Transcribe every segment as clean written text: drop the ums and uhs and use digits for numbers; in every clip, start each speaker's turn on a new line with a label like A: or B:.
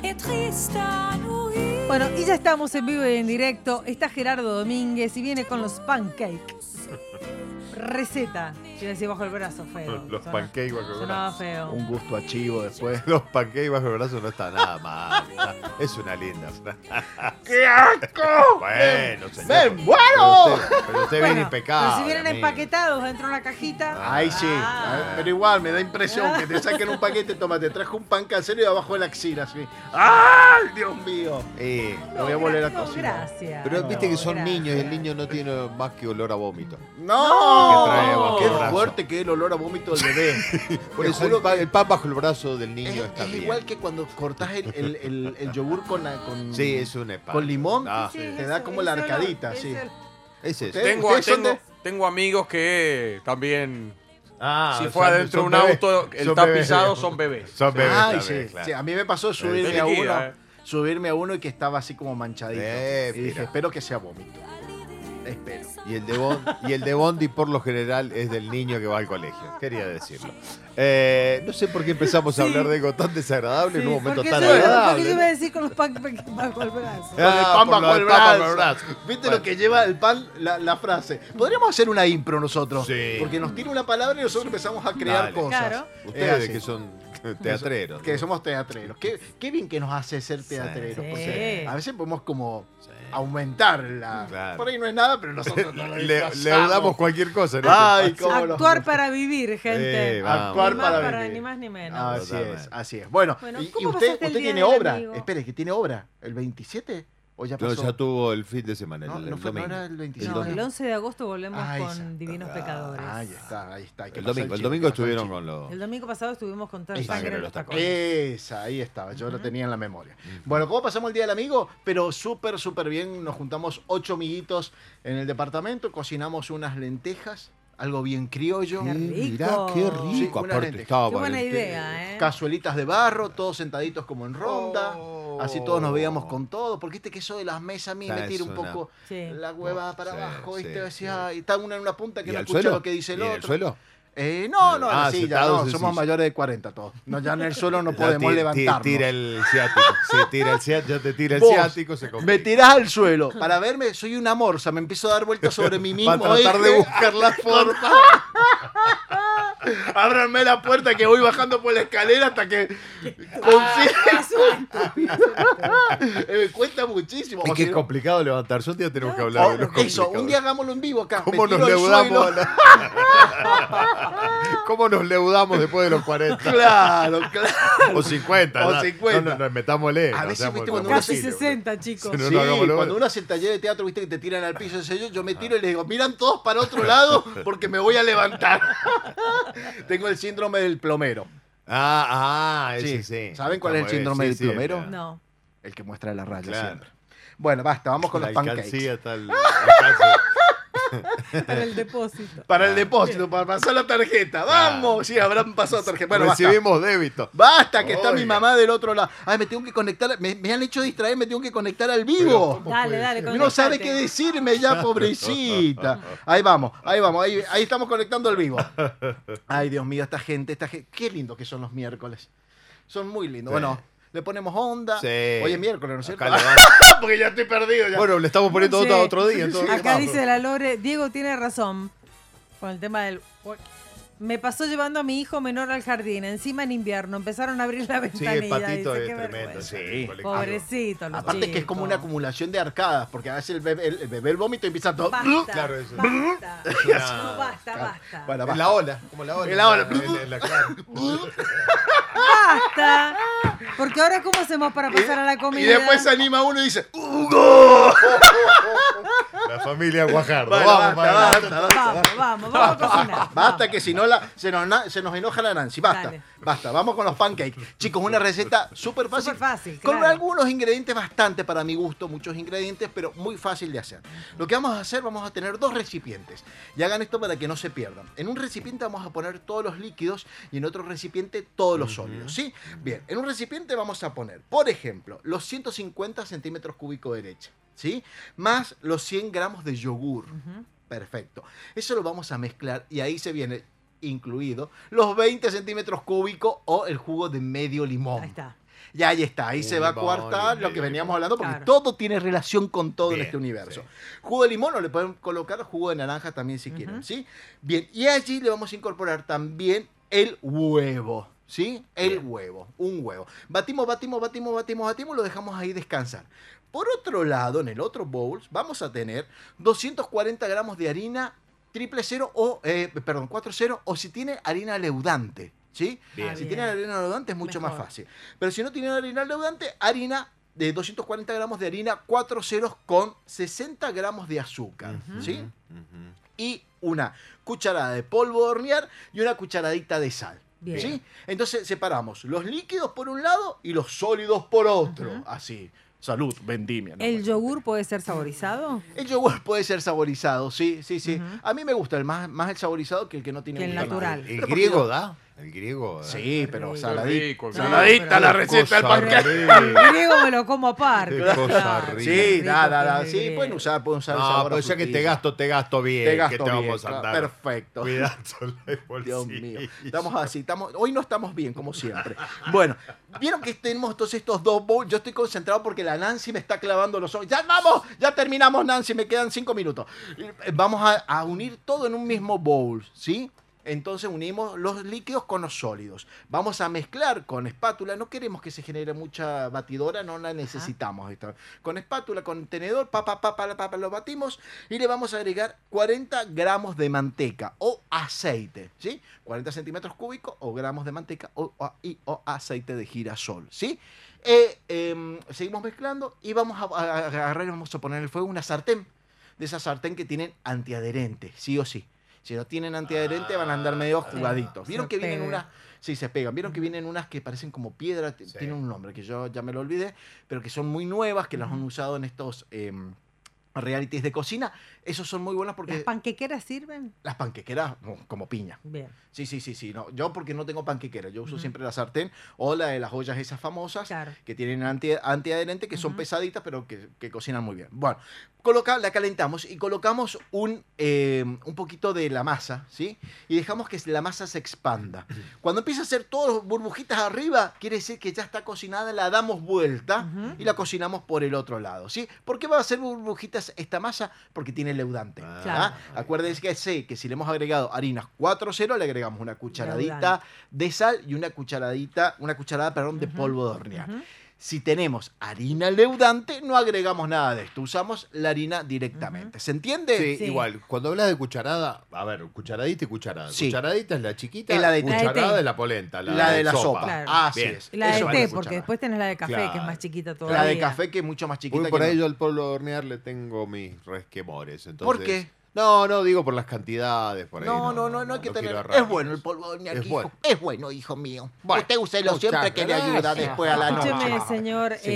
A: Bueno, y ya estamos en vivo y en directo. Está Gerardo Domínguez y viene con los pancakes. Receta. Yo decía bajo el brazo, feo.
B: Los pancakes bajo el
A: Sonaba
B: brazo.
A: feo.
C: Un gusto a chivo después.
B: Los pancakes bajo el brazo no está nada mal. Es una linda frase.
C: ¡Qué asco!
B: Bueno, señor.
C: ¡Me muero!
B: Pero usted
A: Bueno,
B: viene impecable.
A: pero si vienen
B: amigo.
A: empaquetados dentro de una cajita.
C: Ahí sí,
A: Ah.
C: pero igual me da impresión que te saquen un paquete, toma, te trajo un pan casero y abajo de la axila, así. ¡Ay, Dios mío!
B: No,
C: Lo voy a volver a
A: No,
C: cocinar.
A: gracias.
B: pero viste que son
A: gracias.
B: niños y el niño no tiene más que olor a vómito.
C: ¡No!
B: Que trae bajo
C: ¡Qué
B: el brazo.
C: fuerte que es el olor a vómito del bebé!
B: Por
C: Te
B: eso
C: juro
B: el pan bajo el brazo del niño
C: es,
B: está
C: es
B: bien.
C: igual que cuando cortás el yogur con
B: Sí, es un espanto.
C: con limón.
B: Ah,
A: Sí,
C: Te da como la
A: ese olor,
C: arcadita,
A: ese
C: sí.
A: olor.
B: es eso.
C: ¿Ustedes son
D: Tengo amigos que también,
B: Ah,
D: si fue adentro de un auto, el
B: son
D: tapizado
B: bebés.
D: son bebés.
B: Son bebés
C: Ay,
B: también,
C: sí,
B: claro.
C: sí, a mí me pasó
D: De
C: subirme a
D: liquida,
C: uno. Subirme a uno y que estaba así como manchadito. Y dije,
B: mira.
C: espero que sea vómito. Espero.
B: Y el de Bondi por lo general es del niño que va al colegio. Quería decirlo. No sé por qué empezamos a hablar de algo tan desagradable en un momento
A: porque
B: tan
A: yo,
B: agradable.
A: porque yo iba a decir con los pancakes bajo el brazo.
C: Con el pan
B: por lo
C: bajo
B: del
C: el
B: pan bajo
C: brazo.
B: el brazo.
C: ¿Viste
B: Bueno.
C: lo que lleva el pan? La frase. Podríamos hacer una impro nosotros.
B: Sí.
C: Porque nos tira una palabra y nosotros empezamos a crear
B: Dale.
C: cosas.
A: Claro.
B: Ustedes
C: así.
B: que son teatreros.
C: Que somos teatreros. Qué bien que nos hace ser teatreros.
A: Sí.
C: Porque a veces podemos como
B: Sí.
C: aumentar la...
B: Claro.
C: Por ahí no es nada, pero nosotros no lo
B: Le
C: disfrazamos.
B: damos cualquier cosa. ¿no?
C: Ay, cómo lo-
A: Actuar para vivir, gente.
B: vamos.
C: Actuar
A: Ni más
C: para
A: para
C: vivir.
A: ni más ni menos.
C: Así
B: Totalmente.
C: es, así es. Bueno,
A: Bueno,
C: y
A: ¿cómo
C: usted,
A: pasaste el
C: usted
A: día
C: tiene
A: del
C: obra.
A: amigo?
C: Espere, ¿que tiene obra? ¿El 27? ¿O ya
B: No,
C: pasó?
B: ya tuvo el fin de semana.
C: No,
B: el
C: no fue, no
B: domingo.
C: era el 27.
A: No,
B: domingo.
A: el 11 de agosto volvemos
C: Ay,
A: con Divinos Pecadores.
C: Ahí está, ahí está. Hay que
B: El
C: pasar
B: domingo, el
C: chivo,
B: domingo
C: hay que pasar
B: estuvieron
C: chivo.
B: con los.
A: El domingo pasado estuvimos con toda
C: Esa,
A: sangre en los tacones.
C: Esa, ahí estaba, yo lo tenía en la memoria. Bueno, ¿cómo pasamos el Día del Amigo? Pero súper, súper bien. Nos juntamos 8 amiguitos en el departamento, cocinamos unas lentejas, algo bien criollo.
A: Qué rico.
B: Mirá, qué
C: Sí,
B: rico.
C: una
B: Aparte
C: lenteja.
B: estaba
A: Qué buena
B: el té.
A: idea, ¿eh?
C: Cazuelitas de barro, todos sentaditos como en ronda.
B: Oh.
C: Así todos nos veíamos con todo. Porque este que eso de las mesas a mí me
B: Está,
C: tira
B: es
C: un
B: una-
C: poco
A: Sí.
C: la hueva para
B: Sí,
C: abajo.
B: sí,
C: ¿Viste?
B: sí.
C: Decía, y está una en una punta que
B: ¿Y
C: no
B: al
C: escucha
B: suelo?
C: lo que dice el
B: ¿Y en
C: otro.
B: el suelo?
C: No, en
B: Ah,
C: la silla,
B: sentados
C: no,
B: en
C: somos
B: silla.
C: mayores de 40 todos. No, ya en el suelo no
B: Ya
C: podemos
B: ti-
C: levantarnos.
B: Tira el ciático. Sí, tira el ciático, ya te tira el
C: Vos
B: ciático, se
C: me
B: complica.
C: tirás al suelo. Para verme, soy una morsa. Me empiezo a dar vueltas sobre mí mismo.
B: Para tratar de
C: ¿oíste?
B: buscar la forma.
C: Ábranme la puerta que voy bajando por la escalera hasta que consiga. Me cuesta muchísimo.
B: Es
C: O
B: que
C: si
B: es
C: no-
B: complicado levantarse. Un día tenemos que hablar
C: o-
B: de los
C: eso,
B: complicados.
C: un día hagámoslo en vivo acá.
B: ¿Cómo
C: Me
B: nos
C: tiro al
B: leudamos?
C: suelo.
B: ¿Cómo nos leudamos después de los 40?
C: Claro, claro.
B: O 50.
C: O
B: ya.
C: 50.
B: No, metámosle.
C: A
B: no
C: veces,
B: seamos
C: viste, cuando
B: tranquilos.
A: Casi 60, chicos.
B: Si no,
C: Sí,
B: no hagámoslo.
C: cuando uno hace el taller de teatro, viste que te tiran al piso, ese yo me tiro y les digo, miran todos para otro lado porque me voy a levantar. Tengo el síndrome del plomero.
B: Ese sí.
C: ¿Saben cuál es el
B: Está muy
C: síndrome
B: bien.
C: del plomero?
B: claro.
A: No.
C: El que muestra la raya
B: Claro.
C: siempre. Bueno, basta, vamos con
B: La
C: los pancakes.
B: alcancía está el alcance.
A: Para el depósito.
C: Para el depósito, para pasar la tarjeta. ¡Vamos! Sí, habrán pasado tarjeta. Bueno, basta.
B: Recibimos débito.
C: Basta, que está mi
B: Oiga.
C: mamá del otro lado. Ay, me tengo que conectar. Me han hecho distraer, me tengo que conectar al vivo.
A: Dale, dale,
C: Y no sabe
A: conectate.
C: qué decirme ya, pobrecita. Ahí vamos, ahí estamos conectando al vivo. Ay, Dios mío, esta gente. Qué lindo que son los miércoles. Son muy lindos.
B: Sí.
C: Bueno, le ponemos onda.
B: Sí.
C: Hoy es miércoles, ¿no es cierto?
B: Acá le va-
C: Porque ya estoy perdido. Ya.
B: Bueno, le estamos poniendo
A: Sí.
B: otro día. entonces.
A: Acá
B: Vamos.
A: dice la Lore, Diego tiene razón con el tema del... Me pasó llevando a mi hijo menor al jardín, encima en invierno, empezaron a abrir la
B: Sí,
A: ventanilla.
B: el patito
A: dice,
B: es
A: qué
B: tremendo.
A: vergüenza.
B: Sí,
C: Sí.
B: el colectivo.
A: Pobrecito, los
C: Aparte que es como una
A: chicos.
C: acumulación de arcadas, porque a veces el bebé el vómito y empieza todo.
A: Basta,
B: Claro, eso.
A: basta.
B: una-
A: No, basta, basta.
C: Bueno,
B: En
C: basta.
B: la ola, como la ola.
C: En la ola.
B: En la cara.
A: Basta. Porque ahora, ¿cómo hacemos para pasar a la comida?
C: Y después se anima uno y dice, ¡Hugo!
B: La familia Guajardo.
C: Bueno,
B: Vamos,
C: basta,
B: para
C: basta.
A: Vamos a cocinar.
C: Basta que si no se nos enoja la Nancy. Basta,
A: Dale.
C: basta. Vamos con los pancakes. Chicos, una receta súper fácil.
A: Súper fácil,
C: Con
A: claro.
C: algunos ingredientes bastante para mi gusto, muchos ingredientes, pero muy fácil de hacer. Lo que vamos a hacer, vamos a tener 2 recipientes. Y hagan esto para que no se pierdan. En un recipiente vamos a poner todos los líquidos y en otro recipiente todos los sólidos, ¿sí? Bien, en un recipiente vamos a poner, por ejemplo, los 150 centímetros cúbicos de leche, ¿sí? Más los 100 gramos de yogur. Perfecto. Eso lo vamos a mezclar y ahí se viene incluido los 20 centímetros cúbicos o el jugo de medio limón.
A: Ahí está.
C: Y ahí está, ahí
B: Un
C: se va a
B: limón,
C: coartar
B: un
C: lo que
B: medio
C: veníamos
B: limón.
C: hablando, porque
A: Claro.
C: todo tiene relación con todo en
B: Bien,
C: este universo.
B: sí.
C: Jugo de limón o le pueden colocar jugo de naranja también si quieren, ¿sí? Bien, y allí le vamos a incorporar también el huevo, ¿sí? El
B: Bien.
C: huevo, un huevo. Batimos, lo dejamos ahí descansar. Por otro lado, en el otro bowl, vamos a tener 240 gramos de harina 000 o, 40, o si tiene harina leudante, ¿sí?
B: Bien.
C: Si
A: Ah,
C: tiene
A: bien.
C: harina leudante es mucho más
A: Mejor.
C: fácil. Pero si no tiene harina leudante, harina de 240 gramos de harina 40 con 60 gramos de azúcar, ¿sí?
B: Ujú.
C: Y una cucharada de polvo de hornear y una cucharadita de sal.
A: Bien.
C: ¿Sí? Entonces separamos los líquidos por un lado y los sólidos por otro. Así. Salud, vendimia. ¿no?
A: ¿El
C: Bueno.
A: yogur puede ser saborizado?
C: El yogur puede ser saborizado, sí, sí, sí.
A: Ujú.
C: A mí me gusta más el saborizado que el que no tiene
A: Que el
C: gusto a nada.
A: natural.
B: ¿El
C: Pero porque
B: griego
C: yo-
B: da? El griego da.
C: Sí, pero
A: rico.
C: saladito.
D: Rico,
A: No,
D: saladita
A: pero-
D: la receta del
B: Cosa
D: panqueque.
B: rica.
A: El griego me lo como aparte.
B: Qué cosa
A: Claro,
B: rica.
C: Sí,
A: qué rico
C: nada,
A: que es
C: sí,
A: el
C: pueden usar el
B: No,
C: sabor a
B: pues ya que
C: frutilla.
B: te gasto bien.
C: Te gasto
B: que te
C: bien,
B: vamos a
C: claro,
B: andar
C: perfecto.
B: cuidando el bolsillo.
C: Dios mío, estamos así, hoy no estamos bien, como siempre. Bueno, vieron que tenemos entonces estos dos bowls. Yo estoy concentrado porque la Nancy me está clavando los ojos. ¡Ya vamos! Ya terminamos, Nancy, me quedan 5 minutos. Vamos a unir todo en un mismo bowl, ¿sí? Entonces unimos los líquidos con los sólidos. Vamos a mezclar con espátula. No queremos que se genere mucha batidora, no la necesitamos. Con espátula, con tenedor, lo batimos y le vamos a agregar 40 gramos de manteca o aceite, ¿sí? 40 centímetros cúbicos o gramos de manteca o aceite de girasol, ¿sí? Seguimos mezclando y vamos a agarrar y vamos a poner en el fuego una sartén. De esa sartén que tienen antiadherente, sí o sí. Si no tienen antiadherente van a andar medio jugaditos. ¿Vieron
A: se
C: que vienen
A: pega.
C: unas? Sí, se pegan. ¿Vieron que vienen unas que parecen como piedra?
B: Sí.
C: Tienen un nombre que yo ya me lo olvidé, pero que son muy nuevas, que las han usado en estos realities de cocina. Esos son muy buenos porque
A: ¿Las panquequeras sirven?
C: las panquequeras, como piña.
A: Bien.
C: Sí. No, yo porque no tengo panquequera, yo uso siempre la sartén o la de las ollas esas famosas
A: Claro.
C: que tienen antiadherente, que son
A: Ujú.
C: pesaditas, pero que cocinan muy bien. Bueno, la calentamos y colocamos un poquito de la masa, ¿sí? Y dejamos que la masa se expanda. Cuando empieza a hacer todas burbujitas arriba, quiere decir que ya está cocinada, la damos vuelta
A: Ujú.
C: y la cocinamos por el otro lado, ¿sí? ¿Por qué va a hacer burbujitas esta masa? Porque tiene leudante.
A: Claro.
C: Acuérdense que si le hemos agregado harinas 40, le agregamos una cucharadita
A: Leudante.
C: de sal y una cucharada, perdón, de polvo de hornear.
A: Ujú.
C: Si tenemos harina leudante, no agregamos nada de esto. Usamos la harina directamente. ¿Se entiende?
B: Sí,
A: Sí.
B: igual. Cuando hablas de cucharada, a ver, cucharadita y cucharada.
C: Sí.
B: Cucharadita es la chiquita,
C: Es la de té.
B: cucharada
A: La de té.
B: es la polenta.
C: La de la sopa.
A: Claro.
C: Así
B: Bien.
C: es.
A: La de
C: Eso es
A: té,
C: la
A: porque
C: cucharada.
A: después tenés la de café, que es
B: Claro.
A: más chiquita todavía.
C: La de café, que es mucho más chiquita
B: Uy,
C: que
B: por ahí
C: no.
B: yo al polvo de hornear le tengo mis resquemores. Entonces,
C: ¿Por qué?
B: No, digo por las cantidades. Por ahí,
C: No hay que
B: quiero
C: tener.
B: errar.
C: Es bueno el polvo de hornear,
B: Es
C: hijo.
B: bueno.
C: Es bueno, hijo mío.
B: Bueno,
C: Usted úselo siempre
B: muchas
C: que le ayuda
B: gracias.
C: después a la noche.
A: Escúcheme, señor,
C: Sí.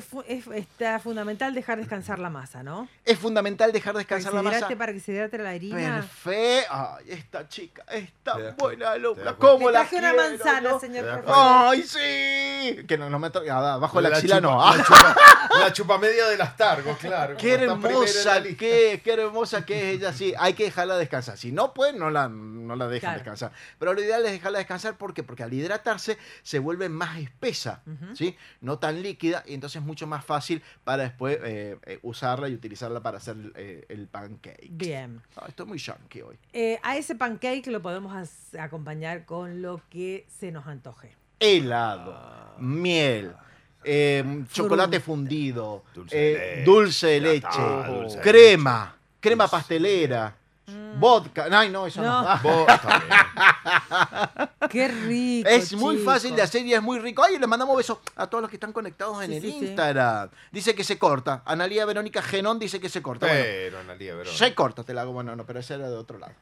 A: está fundamental dejar descansar la masa, ¿no?
C: Es fundamental dejar
A: Para que
C: descansar
A: se
C: la masa.
A: hidrate, para que se hidrate la harina.
C: Perfecto. Ay, esta chica, esta
B: Te das
C: buena
B: cuenta, te
C: alumna.
B: das
C: ¿Cómo
A: Le
C: la
A: traje una
C: quiero
A: manzana,
C: yo?
A: señor,
B: Te das
A: por favor.
C: ¡Ay, sí! Que no me toque abajo la axila,
B: chupa,
C: no.
B: La chupa, la chupa media de las targos, claro.
C: Qué
B: como está primera en la
C: hermosa
B: lista.
C: qué hermosa que es ella, sí. Hay que dejarla descansar. Si no pueden, no la dejan
A: Claro.
C: descansar. Pero lo ideal es dejarla descansar, ¿por qué? Porque al hidratarse se vuelve más espesa,
A: Ujú.
C: ¿sí? No tan líquida, y entonces es mucho más fácil para después usarla y utilizarla para hacer el pancake.
A: Bien.
C: Estoy muy yankee hoy.
A: A ese pancake lo podemos acompañar con lo que se nos antoje.
C: Helado, miel, chocolate fundido,
B: Dulce de leche.
C: dulce de leche,
B: Dulce de
C: crema, crema pastelera, vodka. Ay, no, eso no.
A: No.
C: Ah,
B: Vos también.
A: Qué rico.
C: es muy
A: chicos.
C: fácil de hacer y es muy rico. Ay, le mandamos besos a todos los que están conectados en
A: Sí,
C: el
A: sí, sí.
C: Instagram. Dice que se corta. Analía Verónica Genón dice que se corta. Bueno,
B: Pero, Analia, Verón.
C: se corta, te la hago. Bueno, no, pero esa era de otro lado.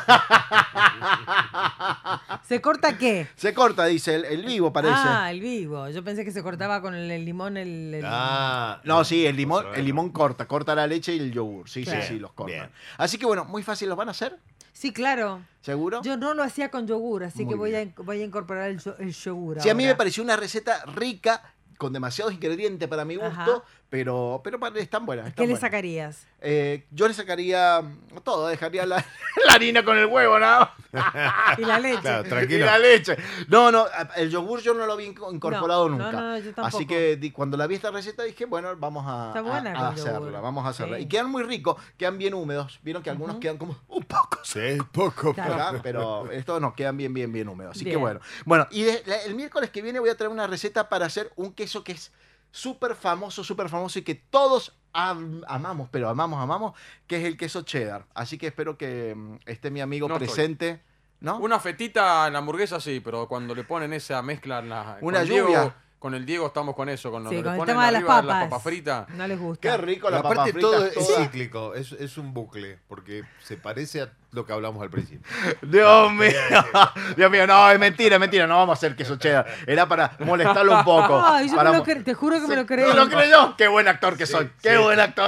A: ¿Se corta qué?
C: Se corta, dice el vivo, parece.
A: Ah, el vivo. Yo pensé que se cortaba con el limón.
B: Ah,
C: No, sí, el limón corta la leche y el yogur. Sí,
A: Claro.
C: sí, los cortan.
B: Bien.
C: Así que bueno, muy fácil, ¿los van a hacer?
A: Sí, claro.
C: ¿Seguro?
A: Yo no lo hacía con yogur, así
C: Muy
A: que voy
C: bien.
A: a incorporar el yogur.
C: Sí, a mí
A: ahora.
C: me pareció una receta rica, con demasiados ingredientes para mi gusto,
A: Ajá.
C: pero están buenas.
A: ¿Qué le sacarías?
C: Yo le sacaría todo, dejaría la harina con el huevo, ¿no?
A: Y la leche.
B: Claro,
C: Y
B: tranquilo.
C: la leche. No, el yogur yo no lo había incorporado
A: No,
C: nunca.
A: no, yo tampoco.
C: Así que cuando la vi esta receta dije, bueno, vamos
A: Está buena
C: a
A: con yogur.
C: hacerla, vamos a hacerla.
A: Sí.
C: Y quedan muy ricos, quedan bien húmedos. Vieron que algunos quedan como un poco
B: Sí, poco.
A: Claro.
C: ¿verdad? Pero estos nos quedan bien húmedos. Así que
A: Bien.
C: bueno. Bueno, y el miércoles que viene voy a traer una receta para hacer un queso que es súper famoso y que todos amamos, pero amamos, que es el queso cheddar. Así que espero que esté mi amigo
D: No estoy.
C: presente. ¿No?
D: Una fetita en la hamburguesa sí, pero cuando le ponen esa mezcla en la,
C: Una
D: con Diego-
C: lluvia.
D: con el Diego estamos con eso, con lo
A: Sí,
D: que
A: con
D: le
A: el
D: ponen
A: tema de las
D: arriba
A: papas.
D: papas fritas.
A: No les gusta.
C: Qué rico la
B: Pero
C: papa
B: aparte
C: frita.
B: todo es
C: toda.
B: cíclico, es un bucle, porque se parece a lo que hablamos al principio.
C: Dios mío, Dios mío, no, es mentira, no vamos a hacer queso cheddar. Era para molestarlo un poco.
A: Ay, yo
C: para
A: me lo te juro que me lo creí.
C: ¿No lo creyó? Qué buen actor que soy, qué
B: sí.
C: buen actor.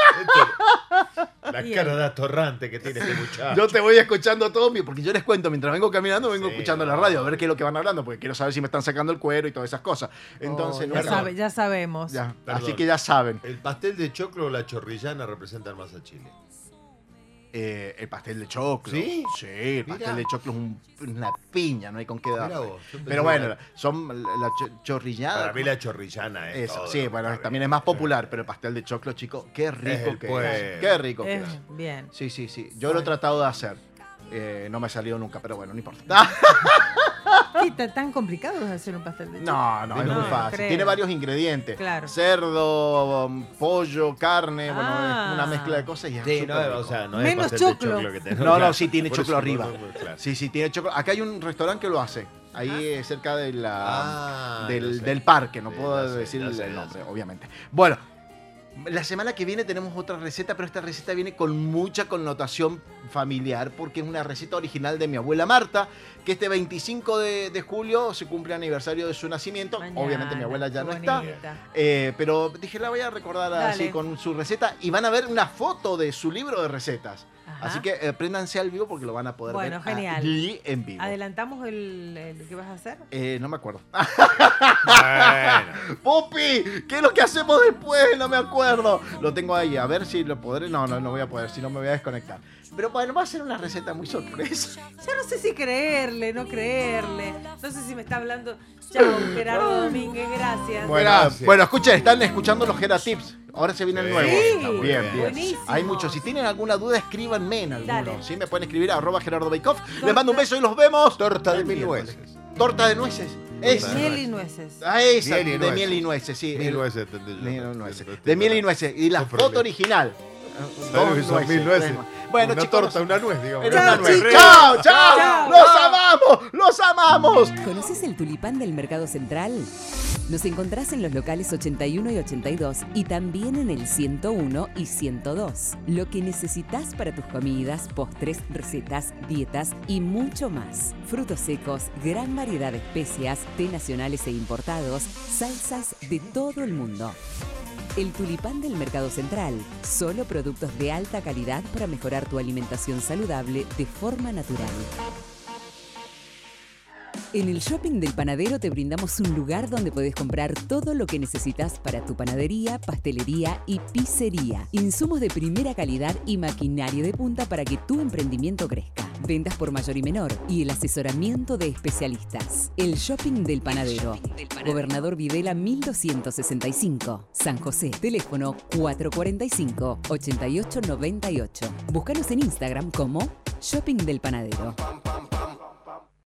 B: La
A: Bien.
B: cara de atorrante que tiene este muchacho.
C: Yo te voy escuchando todo, porque yo les cuento, mientras vengo caminando, vengo
B: Sí,
C: escuchando la radio, a ver qué es lo que van hablando, porque quiero saber si me están sacando el cuero y todas esas cosas. Entonces,
A: Oh,
C: no,
A: ya sabemos.
C: ya,
B: Perdón.
C: así que ya saben.
B: El pastel de choclo o la chorrillana representan más a Chile.
C: El pastel de choclo.
B: ¿Sí?
C: Sí, el pastel
B: Mirá.
C: de choclo es una piña, no hay con qué
B: Mirá
C: darle.
B: vos, yo pensé
C: Pero bueno,
B: que-
C: son la chorrillada.
B: Para mí la chorrillana es
C: Eso,
B: todo
C: sí,
B: lo
C: bueno,
B: contrario.
C: también es más popular, pero el pastel de choclo, chico, qué rico
B: el
C: que
B: pueblo.
C: es. Qué rico que es.
A: Bien.
C: Sí. Yo lo he tratado de hacer. No me ha salido nunca, pero bueno, no importa.
A: ¿Qué, tan complicado es hacer un pastel de choclo?
C: No, es
B: No,
C: muy
B: no
C: fácil.
A: creo.
C: Tiene varios ingredientes.
A: Claro.
C: Cerdo, pollo, carne, bueno,
A: Ah.
C: es una mezcla de cosas y es
B: Sí,
C: súper
B: no,
C: rico.
B: o sea, no
A: Menos
B: es pastel de
A: choclo.
B: choclo que tenés.
C: No,
B: Claro,
C: sí tiene
B: por
C: choclo
B: eso,
C: arriba.
B: claro.
C: Sí, tiene choclo. Acá hay un restaurante que lo hace. Ahí cerca de
B: Ah,
C: del,
B: ya sé.
C: del parque, no
B: Sí,
C: puedo
B: ya sé,
C: decir
B: ya sé,
C: el
B: ya
C: nombre,
B: sé.
C: obviamente. Bueno, la semana que viene tenemos otra receta, pero esta receta viene con mucha connotación familiar porque es una receta original de mi abuela Marta, que este 25 de julio se cumple el aniversario de su nacimiento.
A: Mañana,
C: Obviamente mi abuela ya
A: qué
C: no está.
A: bonita.
C: Pero dije, la voy a recordar así
A: Dale.
C: con su receta y van a ver una foto de su libro de recetas.
A: Ajá.
C: Así que préndanse al vivo porque lo van a poder
A: Bueno,
C: ver
A: genial.
C: allí en vivo.
A: ¿Adelantamos el que vas a hacer?
C: No me acuerdo.
B: Bueno,
C: ¡Pupi! ¿Qué es lo que hacemos después? No me acuerdo. Lo tengo ahí, a ver si lo podré. No voy a poder, si no me voy a desconectar. Pero bueno, va a ser una receta muy sorpresa.
A: Ya no sé si creerle, no creerle. No sé si me está hablando. Chao, Gerardo Domínguez, gracias.
B: Bueno,
C: Bueno,
B: gracias.
C: escuchen, están escuchando los Gera Tips. Ahora se vienen
B: Sí,
C: nuevos.
B: está muy
C: Bien,
B: bien.
C: bien.
A: Buenísimo.
C: Hay muchos. Si tienen alguna duda, escríbanme en alguno.
A: Dale.
C: ¿Sí? Me pueden escribir a @Gerardo Bake-Off. Les mando un beso y los vemos.
B: torta de
C: el
B: mil
C: miércoles.
B: nueces.
C: Torta de nueces. Esa.
A: Miel y nueces.
C: Esa,
B: Miel y
C: de
B: nueces.
C: miel y nueces, sí.
B: Mil nueces, entendí yo.
C: Miel y nueces.
B: Estoy
C: De miel y
B: para-
C: nueces. Y la
B: Son
C: foto
B: problemas.
C: original.
B: Claro que son mil nueces.
C: Bueno,
B: una
C: chicos,
B: torta, una nuez, digamos.
C: Era
A: Chao,
C: una nuez.
A: chicos.
C: ¡Chao, chao!
A: Chao.
C: ¡Los amamos! ¡Los amamos!
E: ¿Conoces el tulipán del Mercado Central? Nos encontrás en los locales 81 y 82 y también en el 101 y 102. Lo que necesitas para tus comidas, postres, recetas, dietas y mucho más. Frutos secos, gran variedad de especias, té nacionales e importados, salsas de todo el mundo. El tulipán del Mercado Central. Solo productos de alta calidad para mejorar tu alimentación saludable de forma natural. En el Shopping del Panadero te brindamos un lugar donde podés comprar todo lo que necesitas para tu panadería, pastelería y pizzería. Insumos de primera calidad y maquinaria de punta para que tu emprendimiento crezca. Ventas por mayor y menor y el asesoramiento de especialistas. El Shopping del Panadero. Gobernador Videla 1265. San José. Teléfono 445-8898. Búscanos en Instagram como Shopping del Panadero.